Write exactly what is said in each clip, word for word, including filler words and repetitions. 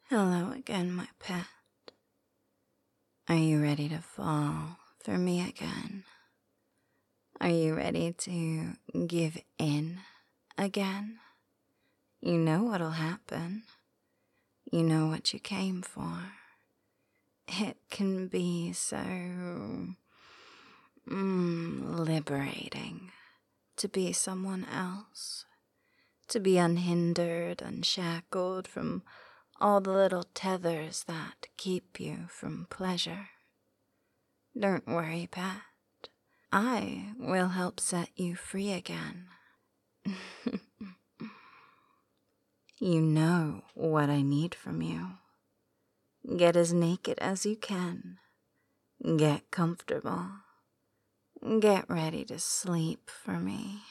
Hello again, my pet. Are you ready to fall for me again? Are you ready to give in again? You know what'll happen. You know what you came for. It can be so mm, liberating to be someone else, to be unhindered, unshackled from all the little tethers that keep you from pleasure. Don't worry, Pat. I will help set you free again. You know what I need from you. Get as naked as you can. Get comfortable. Get ready to sleep for me.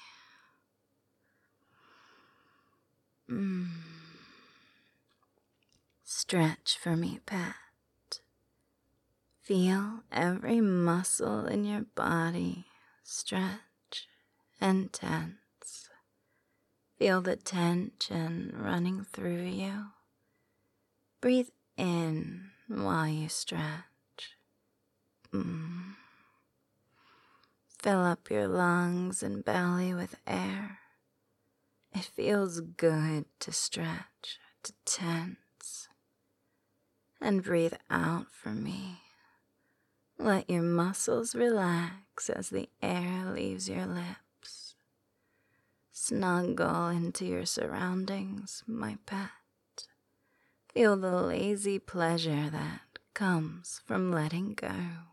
Mm. Stretch for me, Pat. Feel every muscle in your body stretch and tense. Feel the tension running through you. Breathe in while you stretch. Mm. Fill up your lungs and belly with air. It feels good to stretch, to tense. And breathe out for me. Let your muscles relax as the air leaves your lips. Snuggle into your surroundings, my pet. Feel the lazy pleasure that comes from letting go.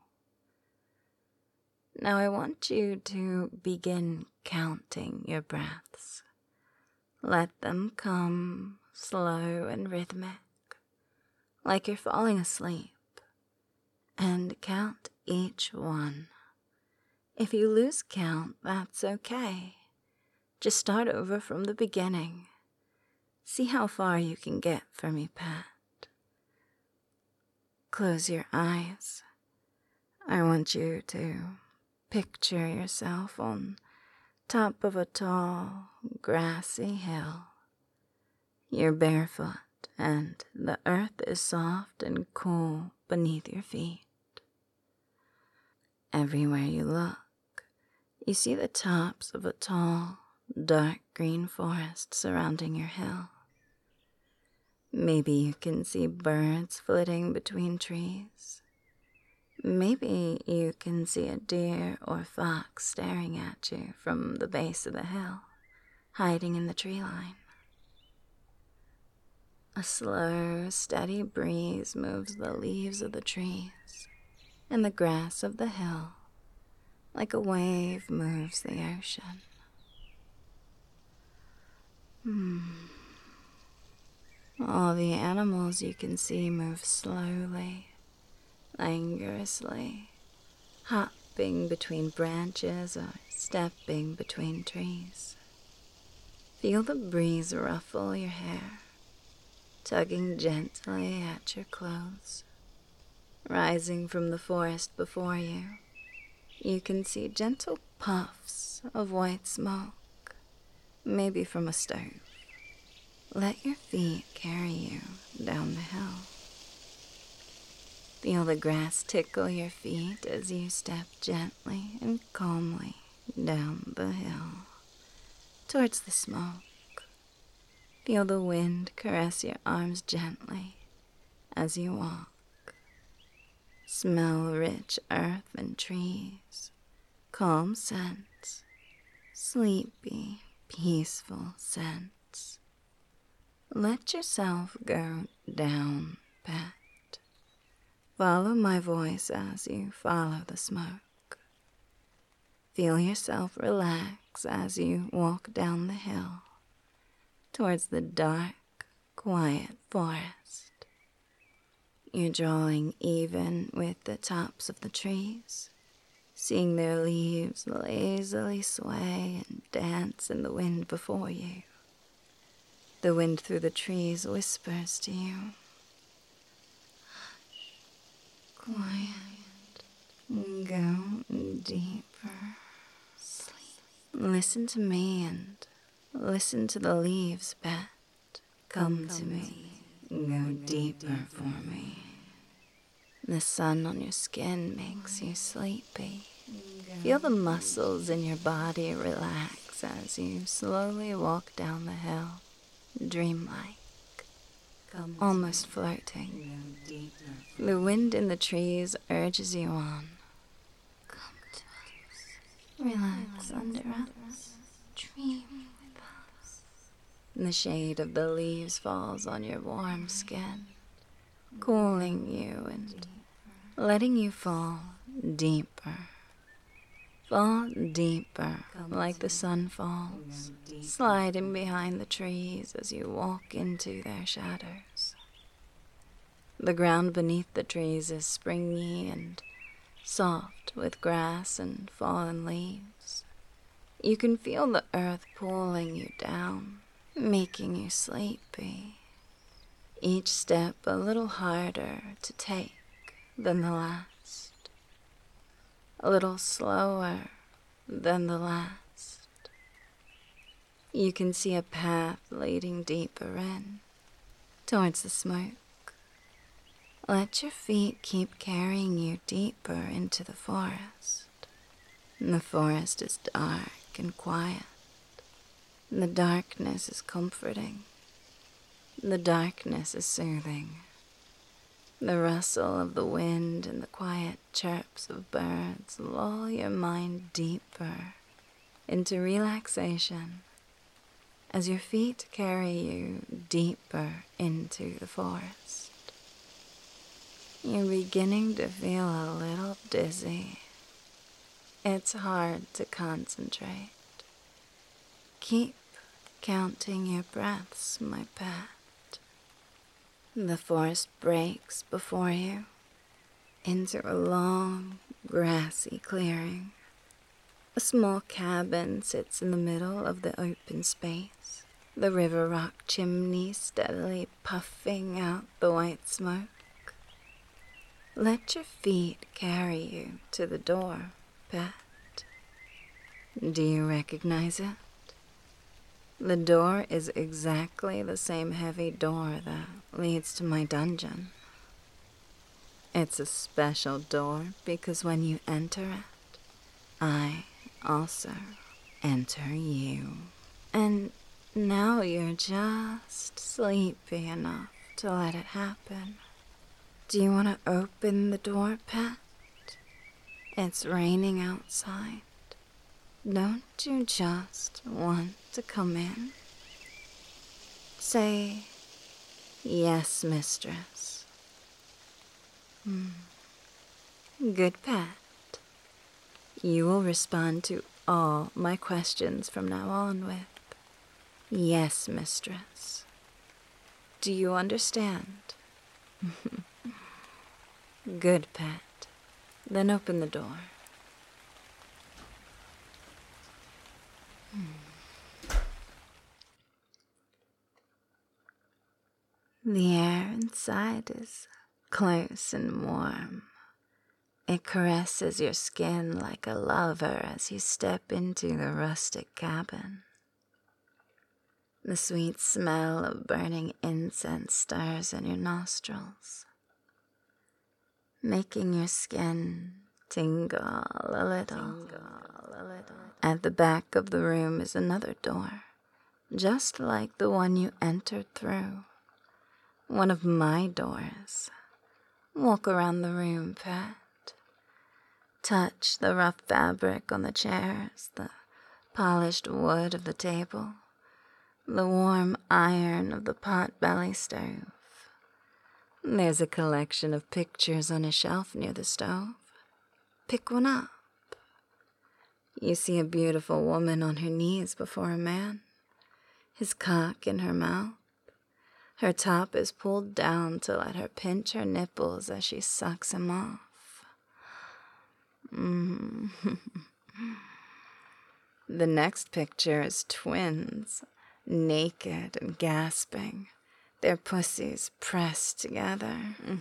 Now I want you to begin counting your breaths. Let them come slow and rhythmic, like you're falling asleep. And count each one. If you lose count, that's okay. Just start over from the beginning. See how far you can get for me, Pat. Close your eyes. I want you to picture yourself on top of a tall, grassy hill. You're barefoot, and the earth is soft and cool beneath your feet. Everywhere you look, you see the tops of a tall, dark green forest surrounding your hill. Maybe you can see birds flitting between trees. Maybe you can see a deer or fox staring at you from the base of the hill, hiding in the tree line. A slow, steady breeze moves the leaves of the trees and the grass of the hill, like a wave moves the ocean. Hmm. All the animals you can see move slowly, languorously, hopping between branches or stepping between trees. Feel the breeze ruffle your hair, tugging gently at your clothes. Rising from the forest before you, you can see gentle puffs of white smoke, maybe from a stove. Let your feet carry you down the hill. Feel the grass tickle your feet as you step gently and calmly down the hill, towards the smoke. Feel the wind caress your arms gently as you walk. Smell rich earth and trees, calm scents, sleepy, peaceful scents. Let yourself go down, Pat. Follow my voice as you follow the smoke. Feel yourself relax as you walk down the hill towards the dark, quiet forest. You're drawing even with the tops of the trees, seeing their leaves lazily sway and dance in the wind before you. The wind through the trees whispers to you, "Hush, quiet, go deeper, sleep." Listen to me and listen to the leaves, Pat. Come to me, Go deeper for me. The sun on your skin makes you sleepy. Feel the muscles in your body relax as you slowly walk down the hill, dreamlike, almost floating. The wind in the trees urges you on. Come to us. Relax under us. Dream with us. The shade of the leaves falls on your warm skin, cooling you and letting you fall deeper. Fall deeper, like the sun falls, sliding behind the trees as you walk into their shadows. The ground beneath the trees is springy and soft with grass and fallen leaves. You can feel the earth pulling you down, making you sleepy. Each step a little harder to take than the last, a little slower than the last. You can see a path leading deeper in, towards the smoke. Let your feet keep carrying you deeper into the forest. The forest is dark and quiet. The darkness is comforting. The darkness is soothing. The rustle of the wind and the quiet chirps of birds lull your mind deeper into relaxation as your feet carry you deeper into the forest. You're beginning to feel a little dizzy. It's hard to concentrate. Keep counting your breaths, my pet. The forest breaks before you into a long, grassy clearing. A small cabin sits in the middle of the open space, the river rock chimney steadily puffing out the white smoke. Let your feet carry you to the door, pet. Do you recognize it? The door is exactly the same heavy door that leads to my dungeon. It's a special door because when you enter it, I also enter you. And now you're just sleepy enough to let it happen. Do you want to open the door, pet? It's raining outside. Don't you just want to come in? Say, yes, mistress. Hmm. Good pet. You will respond to all my questions from now on with, yes, mistress. Do you understand? Good pet. Then open the door. The air inside is close and warm. It caresses your skin like a lover as you step into the rustic cabin. The sweet smell of burning incense stirs in your nostrils, making your skin tingle a little. At the back of the room is another door, just like the one you entered through. One of my doors. Walk around the room, pet. Touch the rough fabric on the chairs, the polished wood of the table, the warm iron of the pot-belly stove. There's a collection of pictures on a shelf near the stove. Pick one up. You see a beautiful woman on her knees before a man, his cock in her mouth. Her top is pulled down to let her pinch her nipples as she sucks him off. Mm. The next picture is twins, naked and gasping, their pussies pressed together.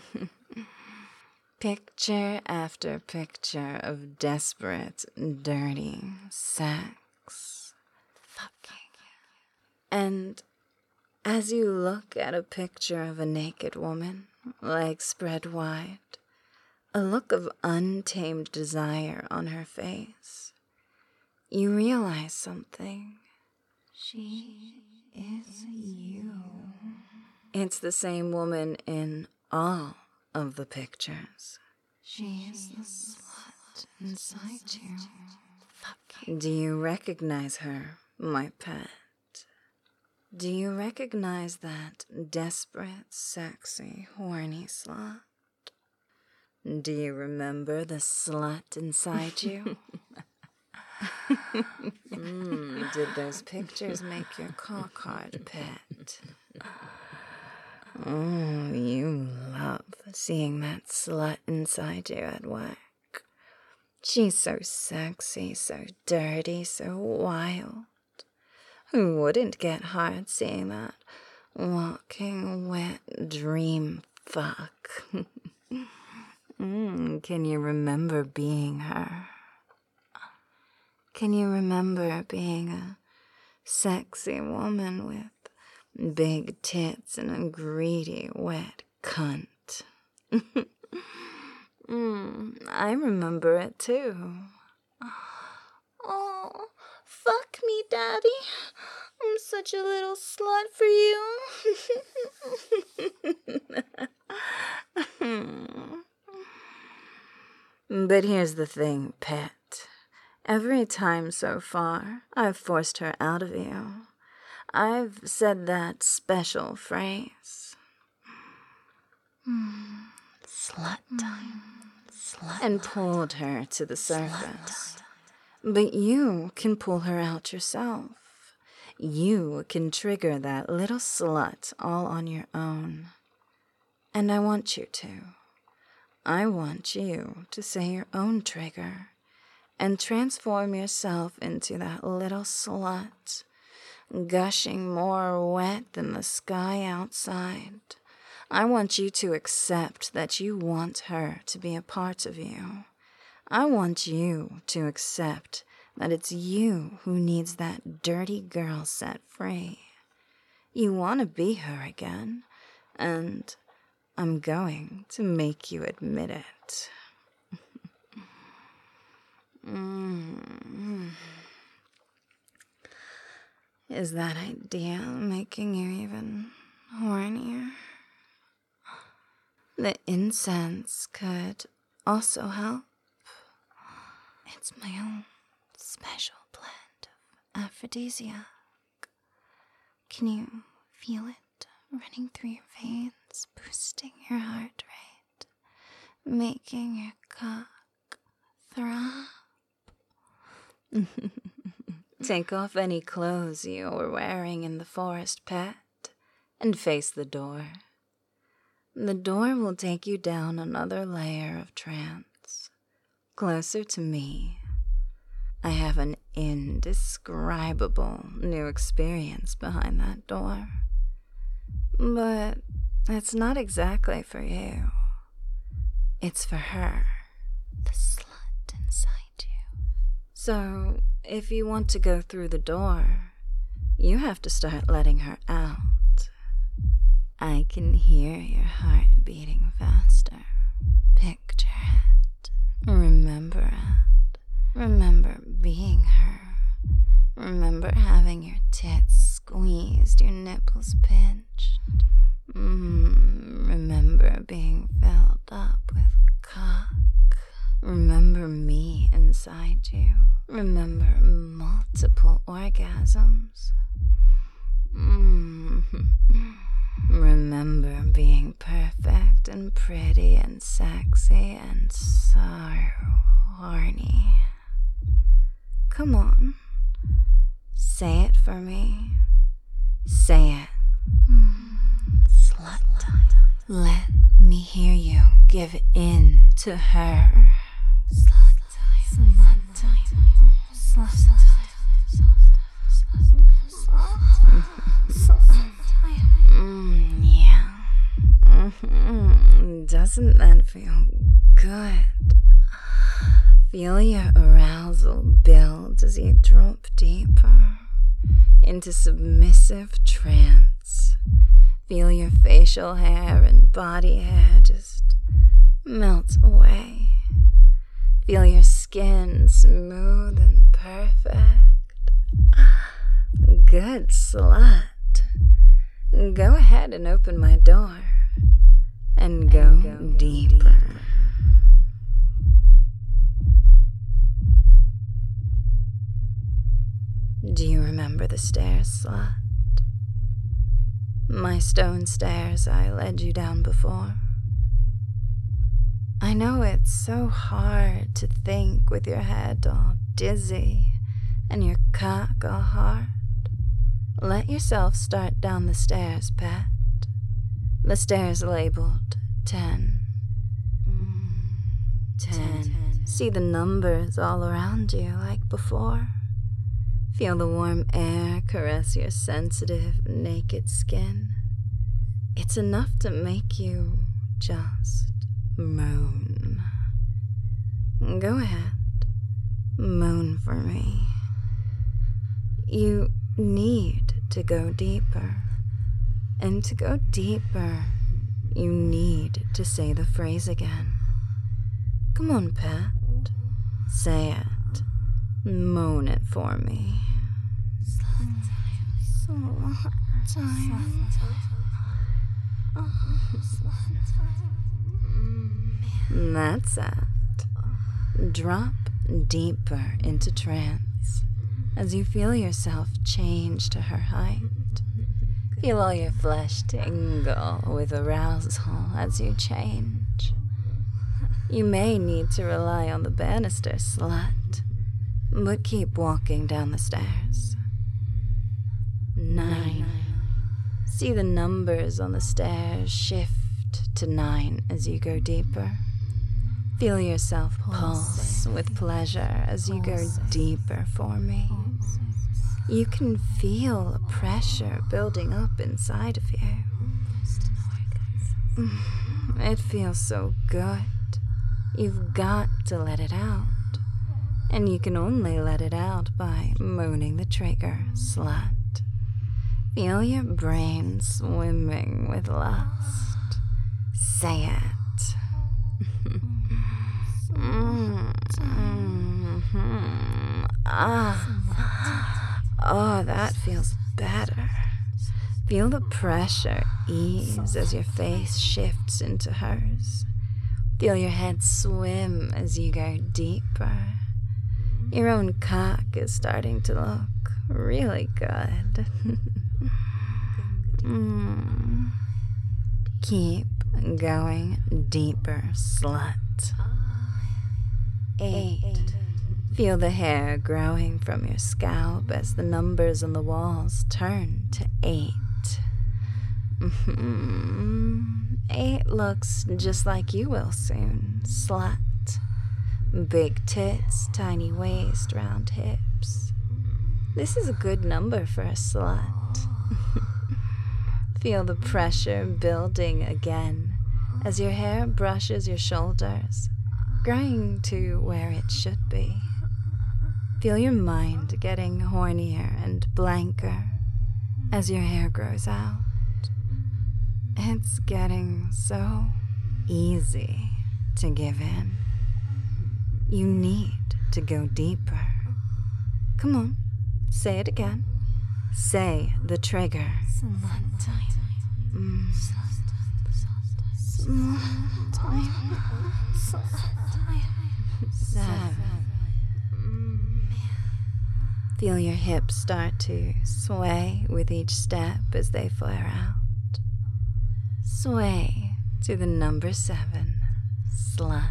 Picture after picture of desperate, dirty sex. Fucking. And As you look at a picture of a naked woman, legs spread wide, a look of untamed desire on her face, you realize something. She is you. It's the same woman in all of the pictures. She is the slut inside you. Fuck. Do you recognize her, my pet? Do you recognize that desperate, sexy, horny slut? Do you remember the slut inside you? mm, did those pictures make your cock hard, pet? Oh, you love seeing that slut inside you at work. She's so sexy, so dirty, so wild. Who wouldn't get hard seeing that walking wet dream fuck? mm, can you remember being her? Can you remember being a sexy woman with big tits and a greedy wet cunt? mm, I remember it too. Oh, fuck me, Daddy. I'm such a little slut for you. But here's the thing, pet. Every time so far I've forced her out of you, I've said that special phrase. Mm, slut time. Slut and pulled her to the surface. But you can pull her out yourself. You can trigger that little slut all on your own. And I want you to. I want you to say your own trigger and transform yourself into that little slut, gushing more wet than the sky outside. I want you to accept that you want her to be a part of you. I want you to accept that it's you who needs that dirty girl set free. You want to be her again, and I'm going to make you admit it. mm. Is that idea making you even hornier? The incense could also help. It's my own special blend of aphrodisiac. Can you feel it running through your veins, boosting your heart rate, making your cock throb? Take off any clothes you were wearing in the forest, pet, and face the door. The door will take you down another layer of trance, closer to me. I have an indescribable new experience behind that door. But it's not exactly for you. It's for her, the slut inside you. So, if you want to go through the door, you have to start letting her out. I can hear your heart beating faster. Picture it. Remember it. Remember being her. Remember having your tits squeezed, your nipples pinched. Mm, remember being filled up with cock. Remember me inside you. Remember multiple orgasms. Mm. Remember being perfect and pretty and sexy and so horny. Come on. Say it for me. Say it. Mm, slut time. Let me hear you give in to her. Slut time. Slut time. Slut time. Slut time. Mm, yeah. Mm-hmm. Doesn't that feel good? Feel your arousal build as you drop deeper. into submissive trance. Feel your facial hair and body hair just melt away. Feel your skin smooth and perfect. Good slut. Go ahead and open my door and go, and go deeper. deeper. Do you remember the stairs, slut? My stone stairs I led you down before. I know it's so hard to think with your head all dizzy and your cock all hard. Let yourself start down the stairs, pet. The stairs labeled ten. Ten. See the numbers all around you like before. Feel the warm air caress your sensitive, naked skin. It's enough to make you just moan. Go ahead, moan for me. You need to go deeper. And to go deeper, you need to say the phrase again. Come on, pet. Say it. Moan it for me. Slut time. That's it. Drop deeper into trance as you feel yourself change to her height. Feel all your flesh tingle with arousal as you change. You may need to rely on the banister, slut, but keep walking down the stairs. Nine. See the numbers on the stairs shift to nine as you go deeper. Feel yourself pulse with pleasure as you go deeper for me. You can feel a pressure building up inside of you. It feels so good. You've got to let it out. And you can only let it out by moaning the trigger, slut. Feel your brain swimming with lust. Say it. Mm-hmm. Ah. Oh, that feels better. Feel the pressure ease as your face shifts into hers. Feel your head swim as you go deeper. Your own cock is starting to look really good. mm. Keep going deeper, slut. Eight. Feel the hair growing from your scalp as the numbers on the walls turn to eight. Mm-hmm. Eight looks just like you will soon, slut. Big tits, tiny waist, round hips. This is a good number for a slut. Feel the pressure building again as your hair brushes your shoulders, growing to where it should be. Feel your mind getting hornier and blanker as your hair grows out. It's getting so easy to give in. You need to go deeper. Come on, say it again. Say the trigger. Slut time. Mm. Slut time. Slut time. Seven. Feel your hips start to sway with each step as they flare out. Sway to the number seven, slut.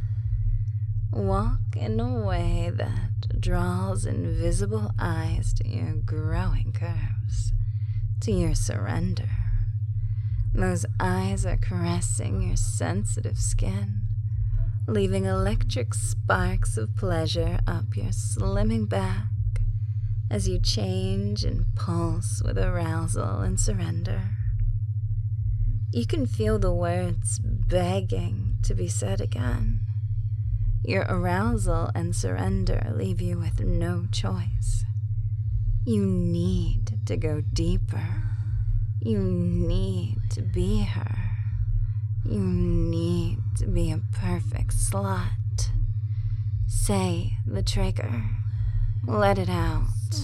Walk in a way that draws invisible eyes to your growing curves, to your surrender. Those eyes are caressing your sensitive skin, leaving electric sparks of pleasure up your slimming back as you change and pulse with arousal and surrender. You can feel the words begging to be said again. Your arousal and surrender leave you with no choice. You need to go deeper. You need to be her. You need to be a perfect slut. Say the trigger. Let it out.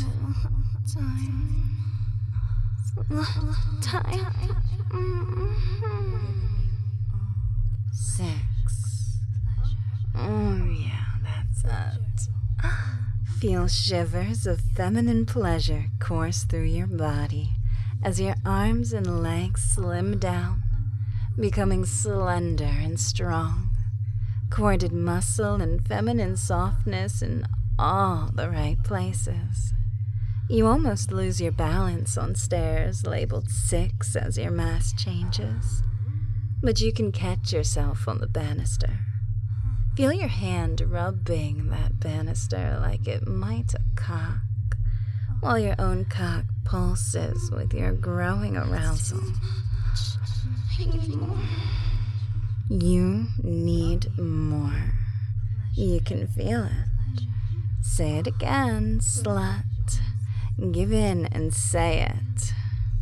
Time. Time. Six. Oh, yeah, that's it. Feel shivers of feminine pleasure course through your body as your arms and legs slim down, becoming slender and strong. Corded muscle and feminine softness in all the right places. You almost lose your balance on stairs labeled six as your mass changes. But you can catch yourself on the banister. Feel your hand rubbing that banister like it might a cock, while your own cock pulses with your growing arousal. I need more. You need more. You can feel it. Say it again, slut. Give in and say it.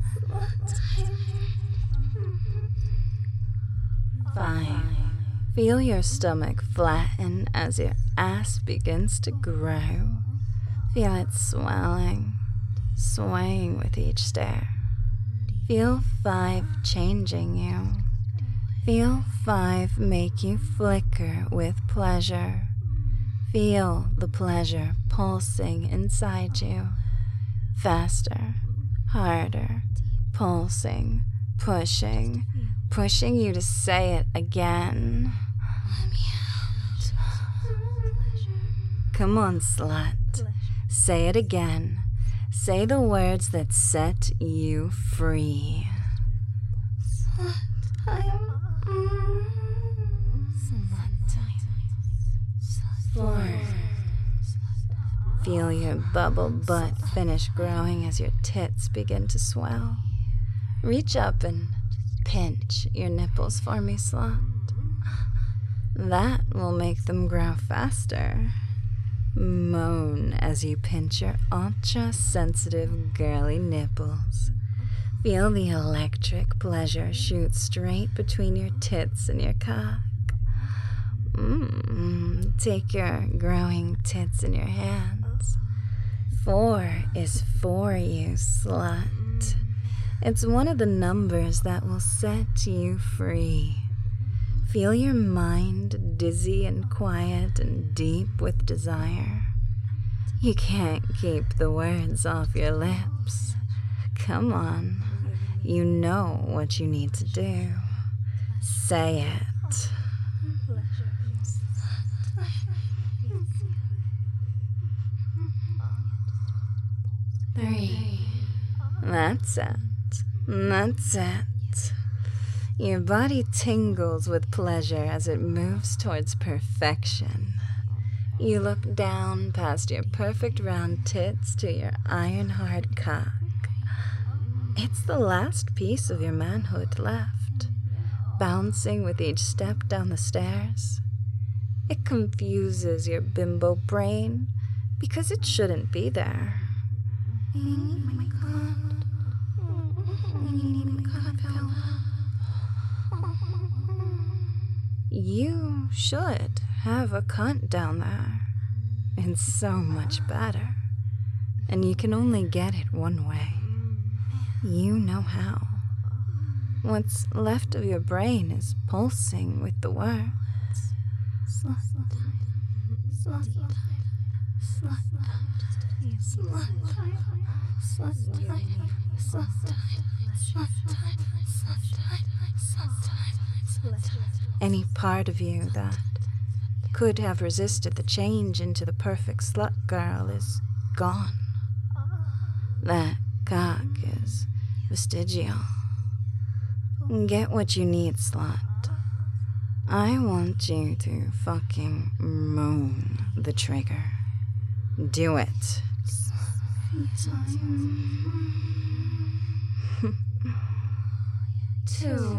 Five. Feel your stomach flatten as your ass begins to grow. Feel it swelling, swaying with each stare. Feel five changing you. Feel five make you flicker with pleasure. Feel the pleasure pulsing inside you. Faster, harder, pulsing, pushing, pushing you to say it again. Let me out. Come on, slut. Say it again. Say the words that set you free. Slut time. Slut time. Four. Feel your bubble butt finish growing as your tits begin to swell. Reach up and pinch your nipples for me, slut. That will make them grow faster. Moan as you pinch your ultra-sensitive girly nipples. Feel the electric pleasure shoot straight between your tits and your cock. Mm, take your growing tits in your hands. Four is for you, slut. It's one of the numbers that will set you free. Feel your mind dizzy and quiet and deep with desire. You can't keep the words off your lips. Come on, you know what you need to do. Say it. Three. That's it. That's it. Your body tingles with pleasure as it moves towards perfection. You look down past your perfect round tits to your iron-hard cock. It's the last piece of your manhood left, bouncing with each step down the stairs. It confuses your bimbo brain because it shouldn't be there. I need my God. I need my God, Bella. You should have a cunt down there. It's so much better. And you can only get it one way. You know how. What's left of your brain is pulsing with the words. Slut time. Slut time. Slut time. Slut time. Slut time. Slut time. Slut time. Slut time. Slut time. Slut time. Any part of you that could have resisted the change into the perfect slut girl is gone. That cock is vestigial. Get what you need, slut. I want you to fucking moan the trigger. Do it. Two.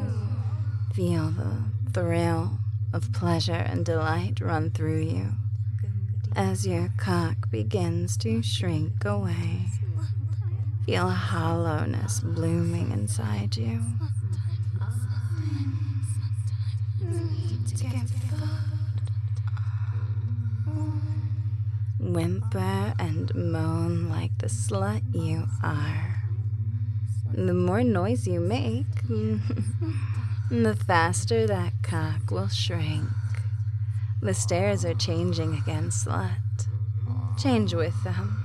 Feel the thrill of pleasure and delight run through you. As your cock begins to shrink away, feel a hollowness blooming inside you. Whimper and moan like the slut you are. The more noise you make, the faster that cock will shrink. The stairs are changing again, slut. Change with them.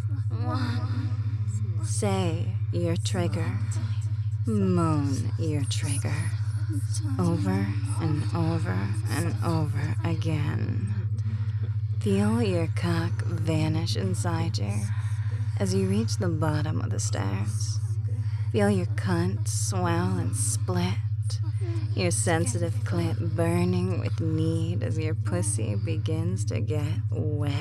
Say your trigger. Moan your trigger. Over and over and over again. Feel your cock vanish inside you as you reach the bottom of the stairs. Feel your cunt swell and split. Your sensitive clit burning with need as your pussy begins to get wet.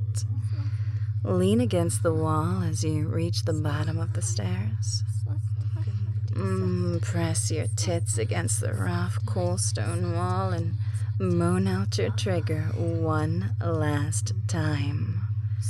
Lean against the wall as you reach the bottom of the stairs. Mm, press your tits against the rough, cool stone wall and moan out your trigger one last time.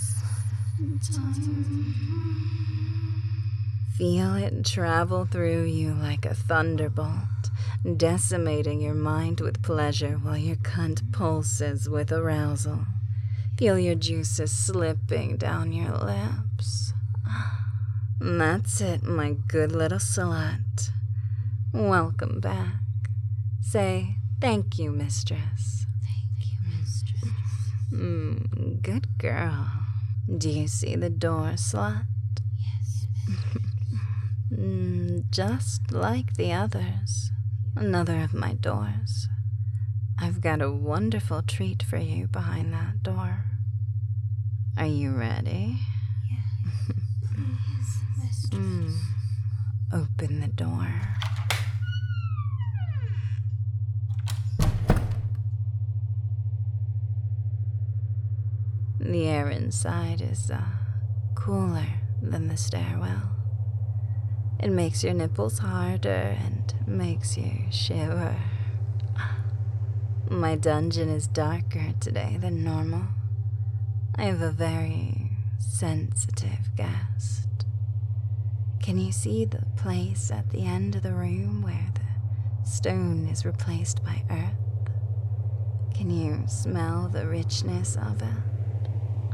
Feel it travel through you like a thunderbolt, decimating your mind with pleasure while your cunt pulses with arousal. Feel your juices slipping down your lips. That's it, my good little slut. Welcome back. Say, thank you, mistress. Thank you, mistress. Mm, good girl. Do you see the door, slut? Yes, mistress. Mm, just like the others. Another of my doors. I've got a wonderful treat for you behind that door. Are you ready? Yes. Yes, mistress. Mm. Open the door. The air inside is uh, cooler than the stairwell. It makes your nipples harder and makes you shiver. My dungeon is darker today than normal. I have a very sensitive guest. Can you see the place at the end of the room where the stone is replaced by earth? Can you smell the richness of it?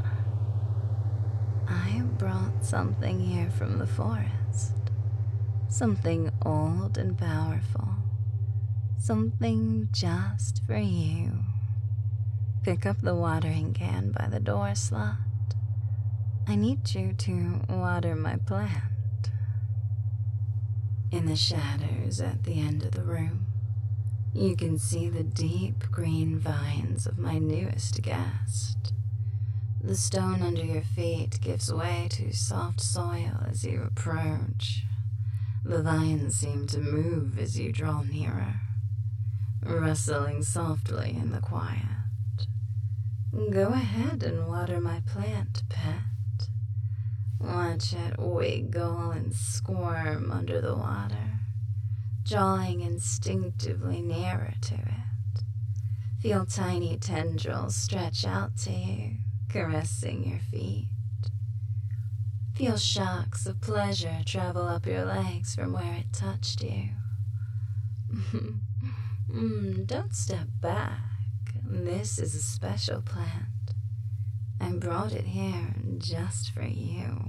I brought something here from the forest. Something old and powerful. Something just for you. Pick up the watering can by the door, slut. I need you to water my plant. In the shadows at the end of the room, you can see the deep green vines of my newest guest. The stone under your feet gives way to soft soil as you approach. The vines seem to move as you draw nearer, rustling softly in the quiet. Go ahead and water my plant, pet. Watch it wiggle and squirm under the water, drawing instinctively nearer to it. Feel tiny tendrils stretch out to you, caressing your feet. Feel shocks of pleasure travel up your legs from where it touched you. mm, don't step back. This is a special plant. I brought it here just for you.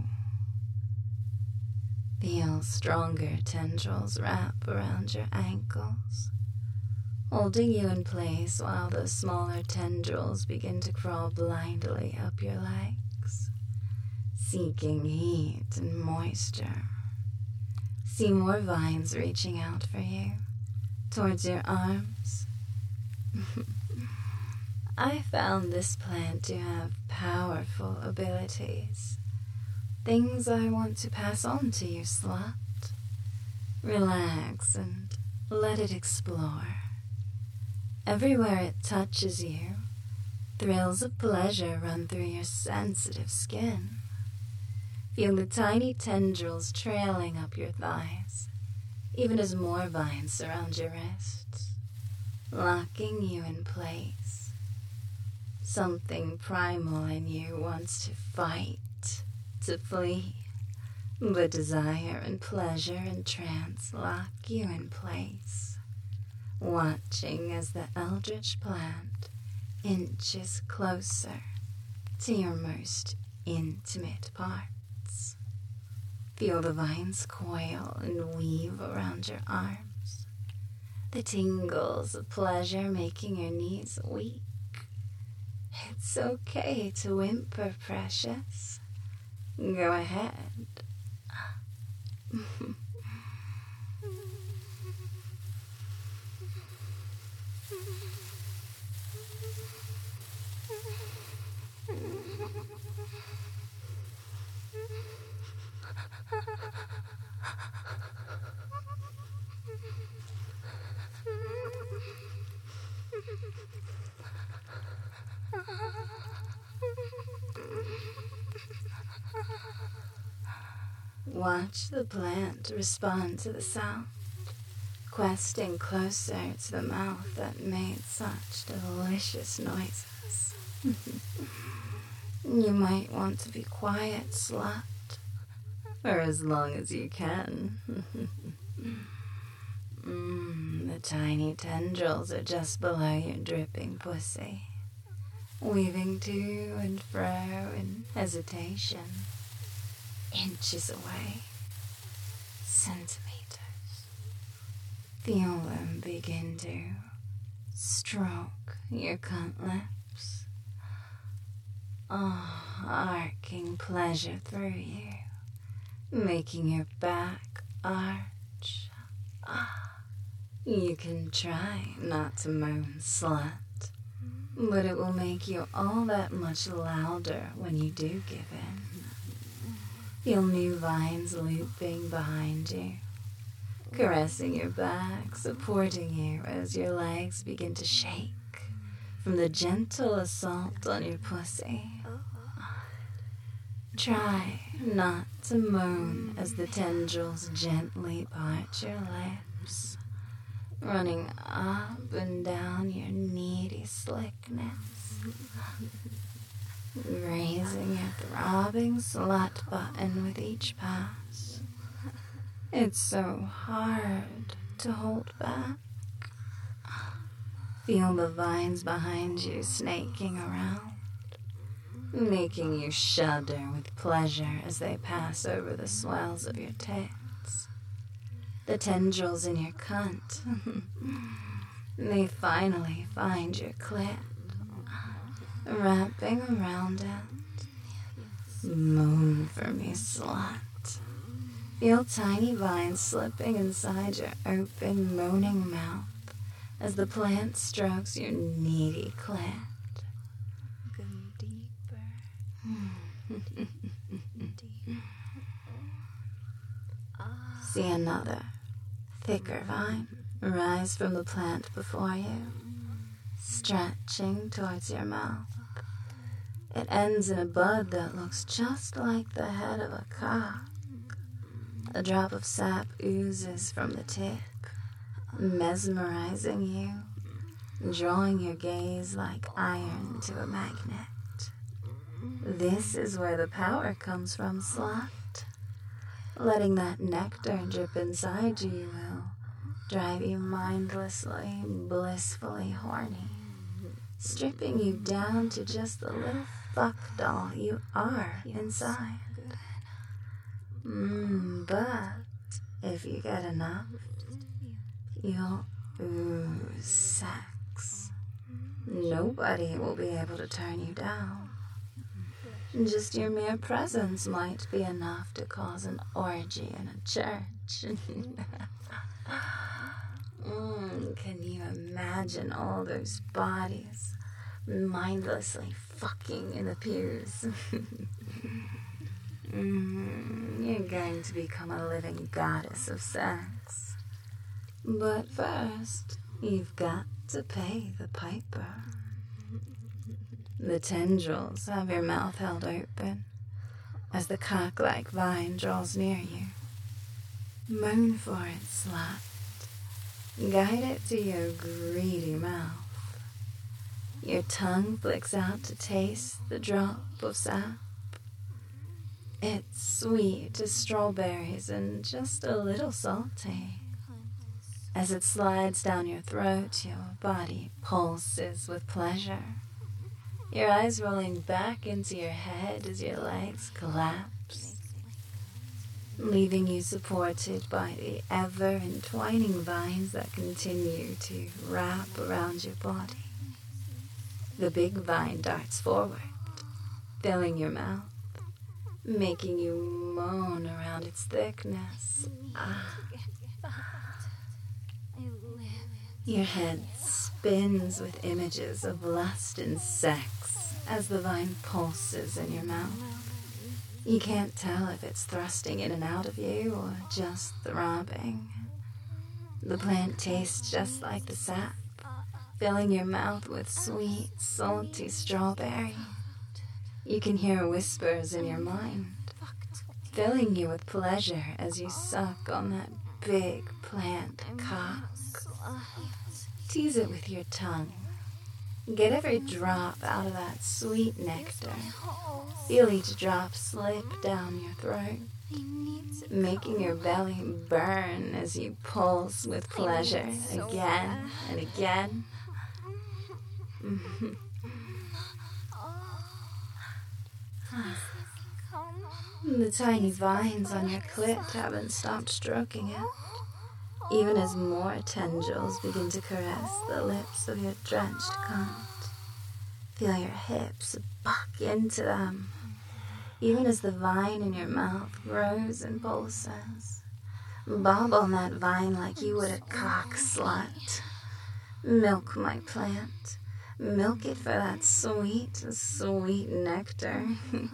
Feel stronger tendrils wrap around your ankles, holding you in place while the smaller tendrils begin to crawl blindly up your legs, seeking heat and moisture. See more vines reaching out for you, towards your arms. I found this plant to have powerful abilities, things I want to pass on to you, slut. Relax and let it explore. Everywhere it touches you, thrills of pleasure run through your sensitive skin. Feel the tiny tendrils trailing up your thighs, even as more vines surround your wrists, locking you in place. Something primal in you wants to fight, to flee, but desire and pleasure and trance lock you in place, watching as the eldritch plant inches closer to your most intimate parts. Feel the vines coil and weave around your arms, the tingles of pleasure making your knees weak. It's okay to whimper, precious. Go ahead. Watch the plant respond to the sound, questing closer to the mouth that made such delicious noises. You might want to be quiet, slut, for as long as you can. mm, the tiny tendrils are just below your dripping pussy, weaving to and fro in hesitation. Inches away, centimeters. Feel them begin to stroke your cunt lips. Oh, arcing pleasure through you, making your back arch. Ah, you can try not to moan, slut, but it will make you all that much louder when you do give in. Feel new vines looping behind you, caressing your back, supporting you as your legs begin to shake from the gentle assault on your pussy. Try not to moan as the tendrils gently part your lips, running up and down your needy slickness, raising your throbbing slut button with each pass. It's so hard to hold back. Feel the vines behind you snaking around, making you shudder with pleasure as they pass over the swells of your tits. The tendrils in your cunt, they finally find your clit, wrapping around it. Moan for me, slut. Feel tiny vines slipping inside your open, moaning mouth as the plant strokes your needy clit. Go deeper. Deeper. See another, thicker vine rise from the plant before you, stretching towards your mouth. It ends in a bud that looks just like the head of a cock. A drop of sap oozes from the tip, mesmerizing you, drawing your gaze like iron to a magnet. This is where the power comes from, slut. Letting that nectar drip inside you will drive you mindlessly, blissfully horny, stripping you down to just the little fuck doll you are inside. Mm, but if you get enough, you'll ooze sex. Nobody will be able to turn you down. Just your mere presence might be enough to cause an orgy in a church. mm, can you imagine all those bodies mindlessly fucking in the pews? mm, you're going to become a living goddess of sex. But first, you've got to pay the piper. The tendrils have your mouth held open as the cock-like vine draws near you. Moan for it, slut. Guide it to your greedy mouth. Your tongue flicks out to taste the drop of sap. It's sweet as strawberries and just a little salty. As it slides down your throat, your body pulses with pleasure. Your eyes rolling back into your head as your legs collapse, leaving you supported by the ever-entwining vines that continue to wrap around your body. The big vine darts forward, filling your mouth, making you moan around its thickness. Ah. Your head spins with images of lust and sex as the vine pulses in your mouth. You can't tell if it's thrusting in and out of you or just throbbing. The plant tastes just like the sap, filling your mouth with sweet, salty strawberry. You can hear whispers in your mind, filling you with pleasure as you suck on that big plant cock. Tease it with your tongue. Get every drop out of that sweet nectar. Feel each drop slip down your throat, making your belly burn as you pulse with pleasure again and again. The tiny vines on your clit haven't stopped stroking it, even as more tendrils begin to caress the lips of your drenched cunt. Feel your hips buck into them, even as the vine in your mouth grows and pulses. Bob on that vine like you would a cock slut. Milk my plant. Milk it for that sweet, sweet nectar.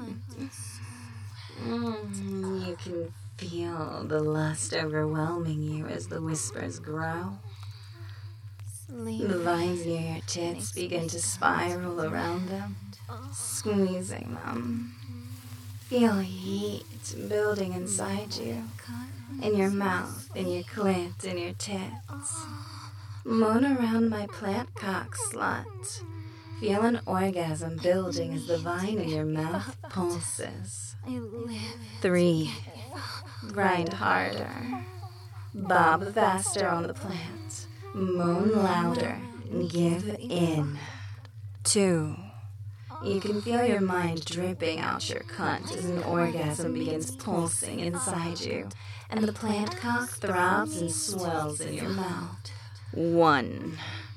mm, you can feel the lust overwhelming you as the whispers grow. The vines near your tits begin to spiral around them, squeezing them. Feel heat building inside you, in your mouth, in your clit, in your tits. Moan around my plant cock slut. Feel an orgasm building as the vine in your mouth pulses. Three. Grind harder. Bob faster on the plant. Moan louder. Give in. Two. You can feel your mind dripping out your cunt as an orgasm begins pulsing inside you, and the plant cock throbs and swells in your mouth. One.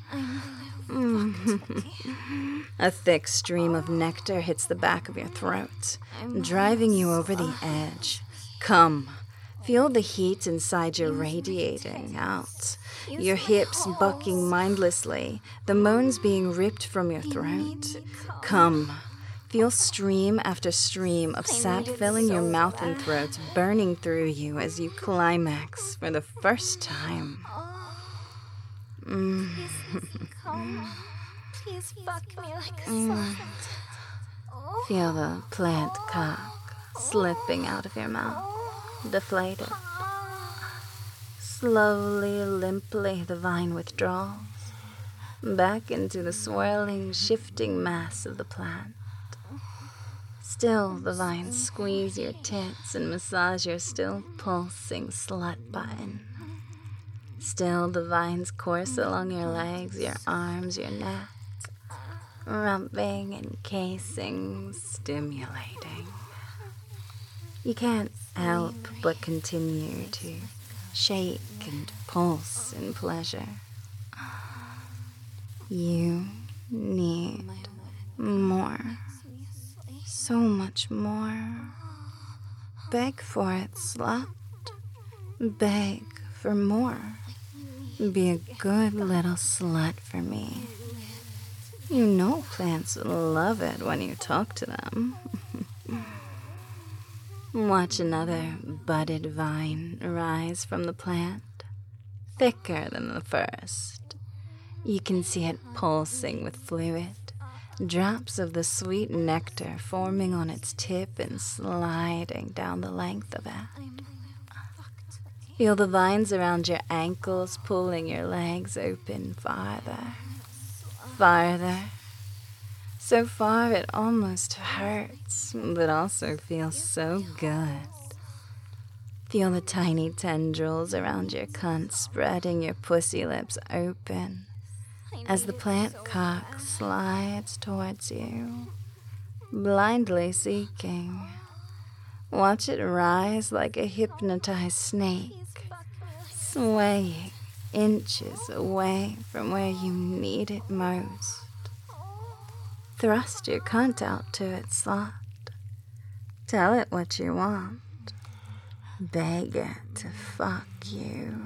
A thick stream of nectar hits the back of your throat, driving you over the edge. Come. Feel the heat inside you radiating out. Your hips bucking mindlessly, the moans being ripped from your throat. Come. Feel stream after stream of sap filling your mouth and throat, burning through you as you climax for the first time. Mm. Please fuck me like a mm. Feel the plant cock slipping out of your mouth, deflated. Slowly, limply, the vine withdraws back into the swirling, shifting mass of the plant. Still, the vines squeeze your tits and massage your still pulsing slut button. Still, the vines course along your legs, your arms, your neck, rubbing, encasing, stimulating. You can't help but continue to shake and pulse in pleasure. You need more. So much more. Beg for it, slut. Beg for more. Be a good little slut for me. You know plants love it when you talk to them. Watch another budded vine rise from the plant, thicker than the first. You can see it pulsing with fluid, drops of the sweet nectar forming on its tip and sliding down the length of it. Feel the vines around your ankles pulling your legs open farther, farther, So far it almost hurts, but also feels so good. Feel the tiny tendrils around your cunt spreading your pussy lips open as the plant cock slides towards you, blindly seeking. Watch it rise like a hypnotized snake, swaying inches away from where you need it most. Thrust your cunt out to its slot. Tell it what you want. Beg it to fuck you.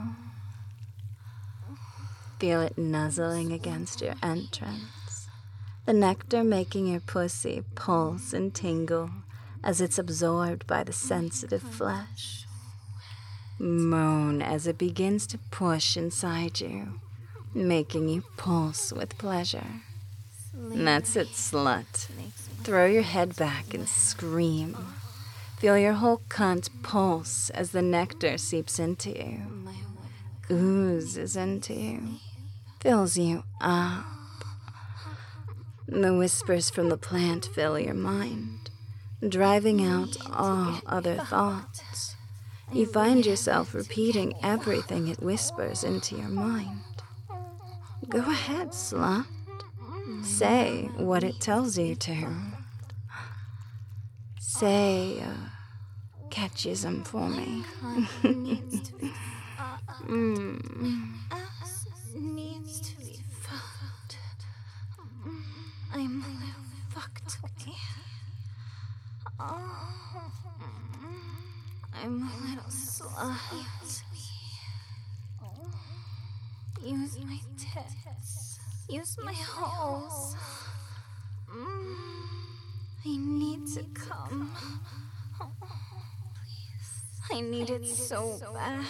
Feel it nuzzling against your entrance, the nectar making your pussy pulse and tingle as it's absorbed by the sensitive flesh. Moan as it begins to push inside you, making you pulse with pleasure. That's it, slut. Throw your head back and scream. Feel your whole cunt pulse as the nectar seeps into you, oozes into you, fills you up. The whispers from the plant fill your mind, driving out all other thoughts. You find yourself repeating everything it whispers into your mind. Go ahead, slut. Say what it tells you to. Say, uh, catchism for me. mm. Ass needs to be fucked. I'm a little fucked me. Oh. I'm a little slut. Use my tits. Use my holes. Mm. I need to come. Oh, please. I need it so bad.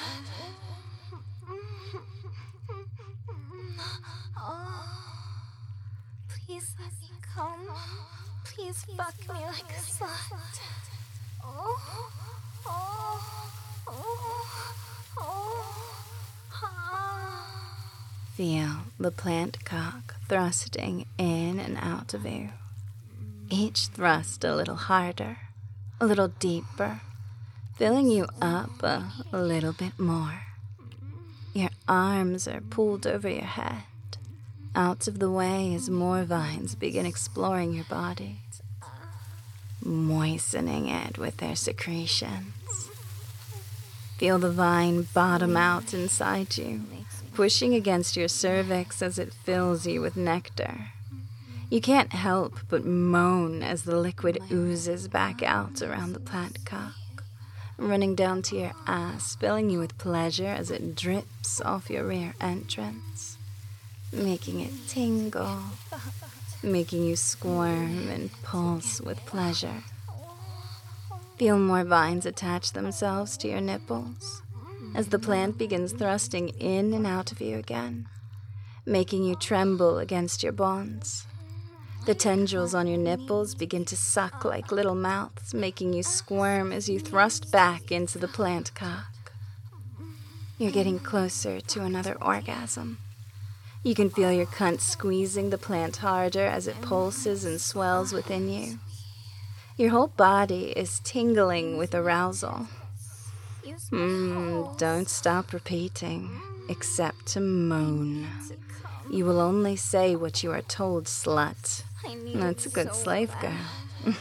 Oh, please let me come. Please fuck me like a slut. Oh, oh, oh, oh, oh. Feel the plant cock thrusting in and out of you. Each thrust a little harder, a little deeper, filling you up a little bit more. Your arms are pulled over your head, out of the way as more vines begin exploring your body, moistening it with their secretions. Feel the vine bottom out inside you, pushing against your cervix as it fills you with nectar. You can't help but moan as the liquid oozes back out around the plant cock, running down to your ass, filling you with pleasure as it drips off your rear entrance, making it tingle, making you squirm and pulse with pleasure. Feel more vines attach themselves to your nipples as the plant begins thrusting in and out of you again, making you tremble against your bonds. The tendrils on your nipples begin to suck like little mouths, making you squirm as you thrust back into the plant cock. You're getting closer to another orgasm. You can feel your cunt squeezing the plant harder as it pulses and swells within you. Your whole body is tingling with arousal. Mm, don't stop repeating, except to moan. You will only say what you are told, slut. That's a good slave girl.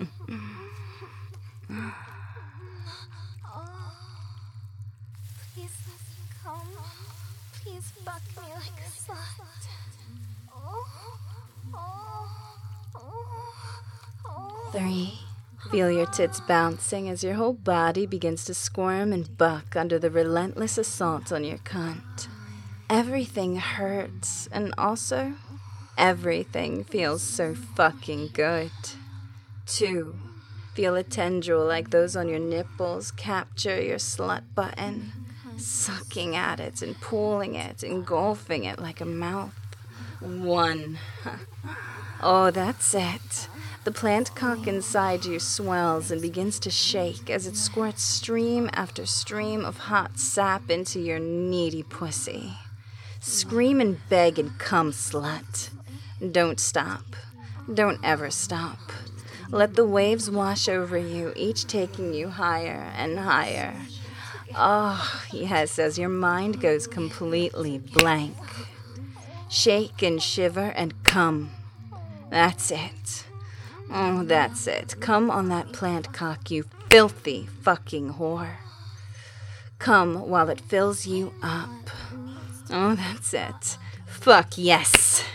Please let me come. Please fuck me like a slut. Oh, oh, oh, oh. Three. Feel your tits bouncing as your whole body begins to squirm and buck under the relentless assault on your cunt. Everything hurts, and also, everything feels so fucking good. Two. Feel a tendril like those on your nipples capture your slut button, sucking at it and pulling it, engulfing it like a mouth. One. Oh, that's it. The plant cock inside you swells and begins to shake as it squirts stream after stream of hot sap into your needy pussy. Scream and beg and come, slut. Don't stop. Don't ever stop. Let the waves wash over you, each taking you higher and higher. Oh, yes, as your mind goes completely blank. Shake and shiver and come. That's it. Oh, that's it. Come on that plant cock, you filthy fucking whore. Come while it fills you up. Oh, that's it. Fuck yes.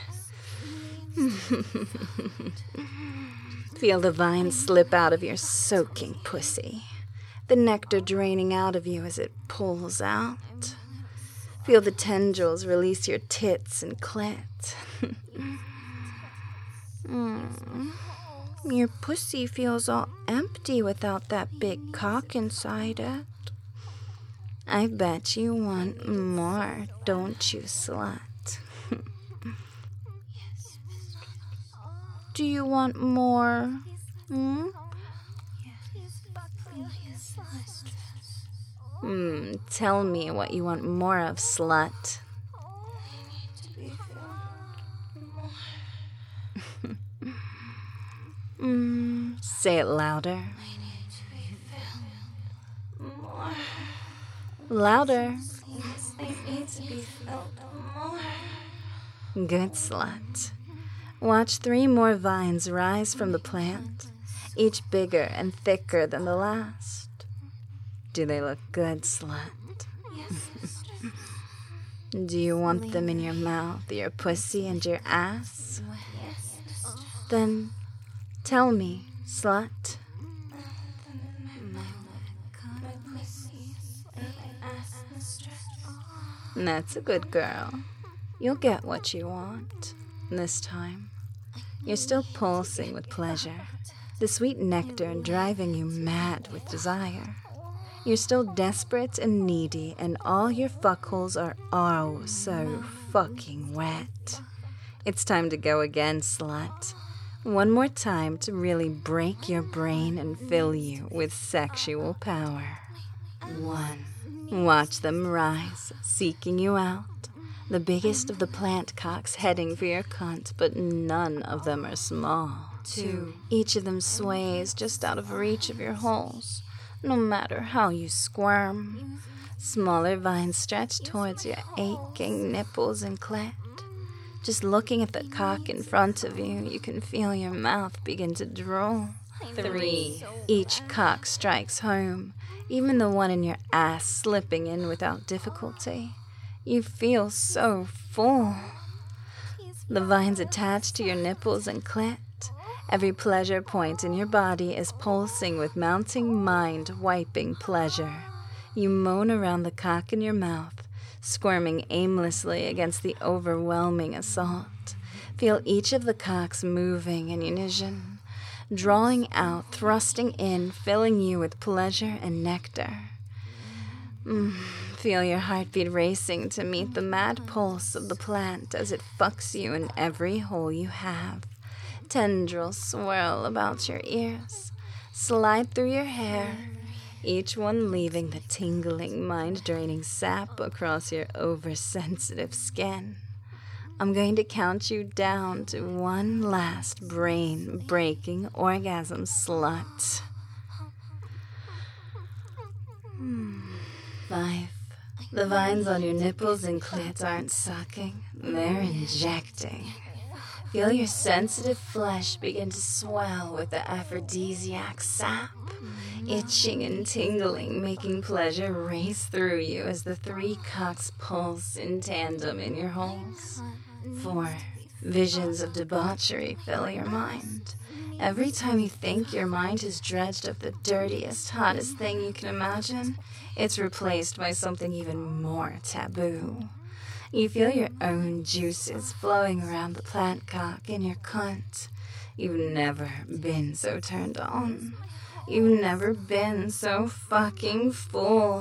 Feel the vine slip out of your soaking pussy. The nectar draining out of you as it pulls out. Feel the tendrils release your tits and clit. mm. Your pussy feels all empty without that big cock inside it. I bet you want more, don't you, slut? Do you want more? Hmm? Hmm, tell me what you want more of, slut. mm, say it louder. More. Louder. I need to be felt more. Good slut. Watch three more vines rise from the plant, each bigger and thicker than the last. Do they look good, slut? Yes. Do you want them in your mouth, your pussy, and your ass? Yes. Then tell me, slut. That's a good girl. You'll get what you want. This time, you're still pulsing with pleasure, the sweet nectar driving you mad with desire. You're still desperate and needy, and all your fuckholes are oh so fucking wet. It's time to go again, slut. One more time to really break your brain and fill you with sexual power. One. Watch them rise, seeking you out. The biggest of the plant cocks heading for your cunt, but none of them are small. Two. Each of them sways just out of reach of your holes, no matter how you squirm. Smaller vines stretch towards your aching nipples and clit. Just looking at the cock in front of you, you can feel your mouth begin to drool. Three. Each cock strikes home, even the one in your ass slipping in without difficulty. You feel so full. The vines attached to your nipples and clit. Every pleasure point in your body is pulsing with mounting mind-wiping pleasure. You moan around the cock in your mouth, squirming aimlessly against the overwhelming assault. Feel each of the cocks moving in unison, drawing out, thrusting in, filling you with pleasure and nectar. Mm. Feel your heartbeat racing to meet the mad pulse of the plant as it fucks you in every hole you have. Tendrils swirl about your ears, slide through your hair, each one leaving the tingling, mind-draining sap across your oversensitive skin. I'm going to count you down to one last brain-breaking orgasm, slut. Five. The vines on your nipples and clit aren't sucking, they're injecting. Feel your sensitive flesh begin to swell with the aphrodisiac sap, itching and tingling, making pleasure race through you as the three cocks pulse in tandem in your holes. Four. Visions of debauchery fill your mind. Every time you think your mind is dredged of the dirtiest, hottest thing you can imagine, it's replaced by something even more taboo. You feel your own juices flowing around the plant cock in your cunt. You've never been so turned on. You've never been so fucking full.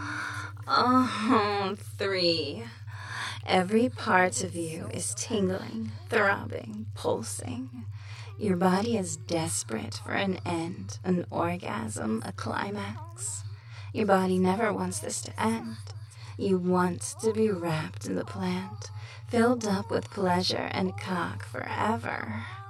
Oh, three. Every part of you is tingling, throbbing, pulsing. Your body is desperate for an end, an orgasm, a climax. Your body never wants this to end. You want to be wrapped in the plant, filled up with pleasure and cock forever.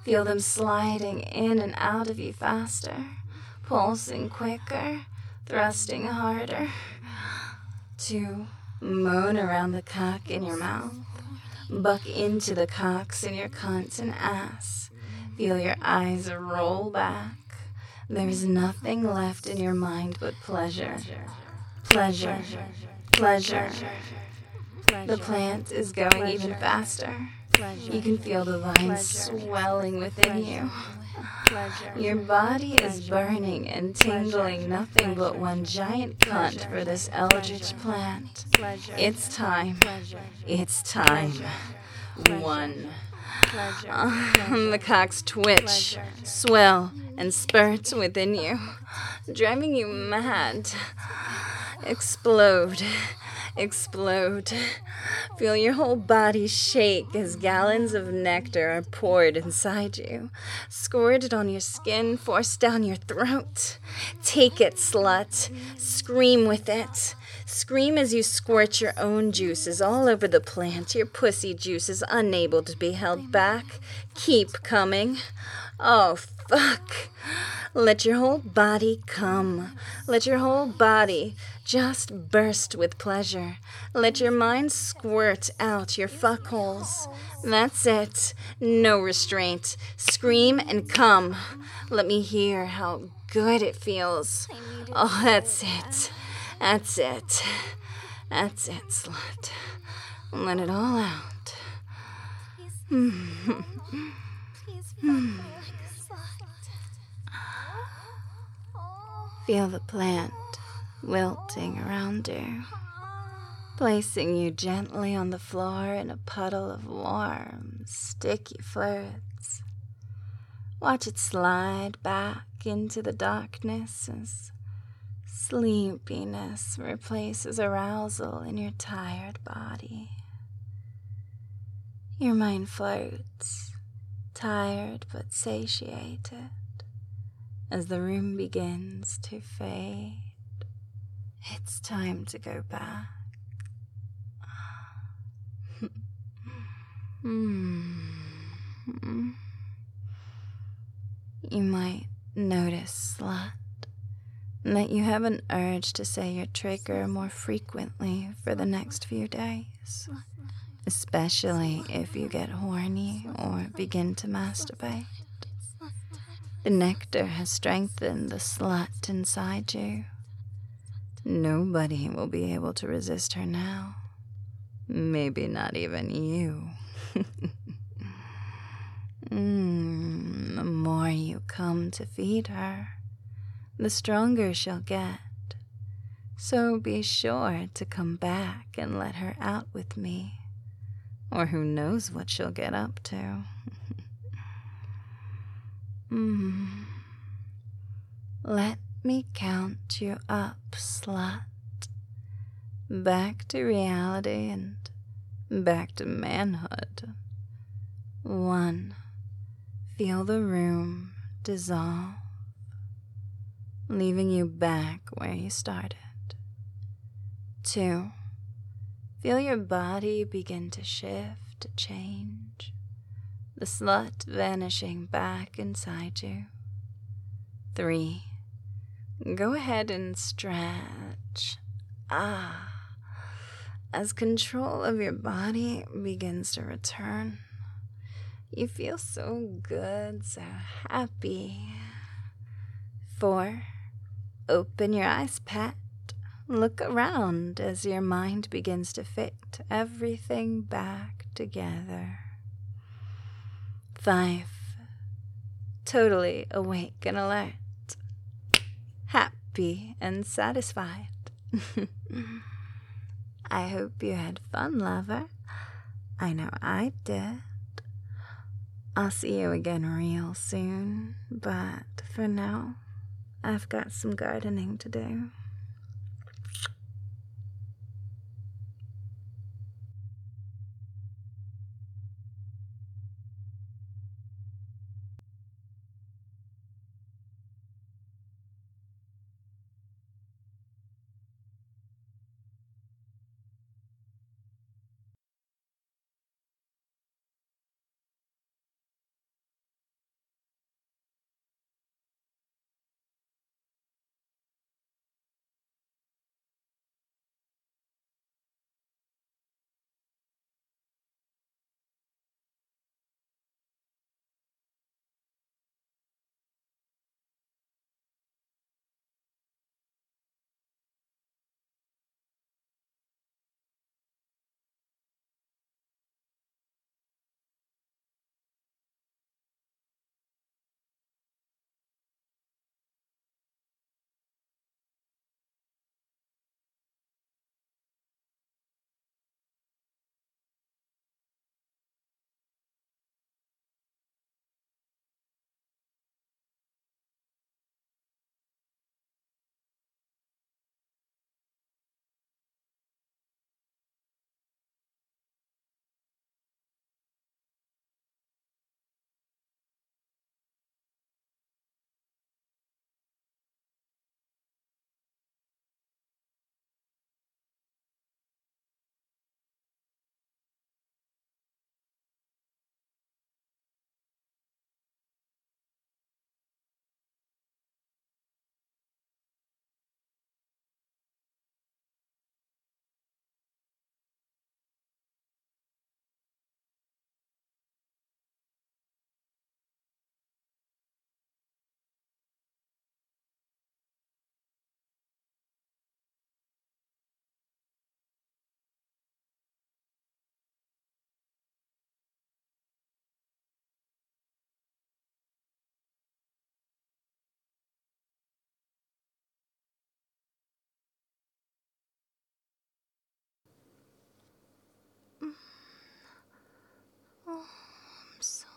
Feel them sliding in and out of you faster, pulsing quicker, thrusting harder. Two, moan around the cock in your mouth. Buck into the cocks in your cunt and ass. Feel your eyes roll back. There's nothing left in your mind but pleasure. Pleasure. Pleasure. The plant is going even faster. You can feel the vines swelling within you. Your body is burning and tingling, nothing but one giant cunt for this eldritch plant. It's time. It's time. One. Uh, the cocks twitch, swell, and spurt within you, driving you mad. Explode. Explode. Feel your whole body shake as gallons of nectar are poured inside you, squirted on your skin, forced down your throat. Take it, slut. Scream with it. Scream as you squirt your own juices all over the plant, your pussy juices unable to be held back. Keep coming. Oh, fuck. Let your whole body come. Let your whole body just burst with pleasure. Let your mind squirt out your fuckholes. That's it. No restraint. Scream and come. Let me hear how good it feels. Oh, that's it. That's it. That's it, slut. Let it all out. Please fuck me like a slut. Feel the plant wilting around you, placing you gently on the floor in a puddle of warm, sticky fluids. Watch it slide back into the darkness as sleepiness replaces arousal in your tired body. Your mind floats, tired but satiated, as the room begins to fade. It's time to go back. Hmm. You might notice, slut, that you have an urge to say your trigger more frequently for the next few days, especially if you get horny or begin to masturbate. The nectar has strengthened the slut inside you. Nobody will be able to resist her now. Maybe not even you. mm, the more you come to feed her, the stronger she'll get. So be sure to come back and let her out with me, or who knows what she'll get up to. mm. Let me count you up, slut. Back to reality and back to manhood. One. Feel the room dissolve, leaving you back where you started. Two. Feel your body begin to shift, to change, the slut vanishing back inside you. Three. Go ahead and stretch. Ah. As control of your body begins to return, you feel so good, so happy. Four. Open your eyes, pet. Look around as your mind begins to fit everything back together. Five. Totally awake and alert. Happy and satisfied. I hope you had fun, lover. I know I did. I'll see you again real soon, but for now, I've got some gardening to do.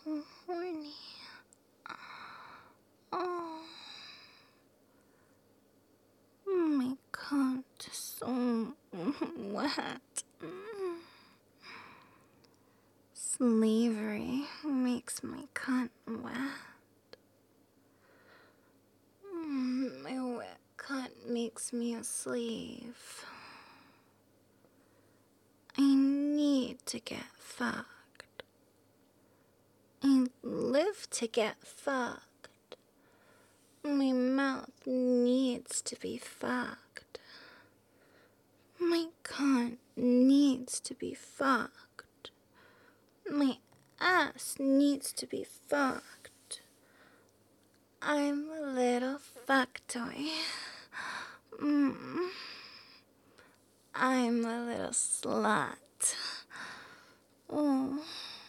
horny. Oh, my cunt is so wet. Slavery makes my cunt wet. My wet cunt makes me a slave. I need to get fucked. I live to get fucked. My mouth needs to be fucked. My cunt needs to be fucked. My ass needs to be fucked. I'm a little fuck toy. Mm. I'm a little slut. Oh.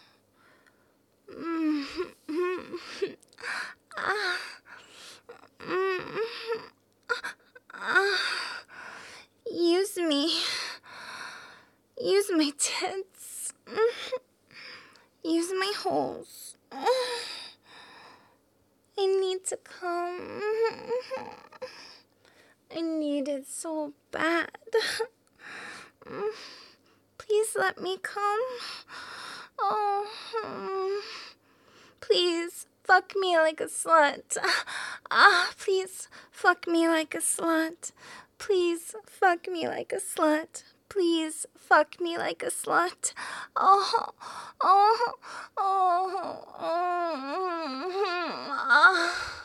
Mm. Ah. Mm. Ah. Use me. Use my tits. Use my holes. I need to come. I need it so bad. Please let me come. Oh, please fuck me like a slut. Ah, please fuck me like a slut. Please fuck me like a slut. Please fuck me like a slut. Oh, oh, oh, oh, oh, ah.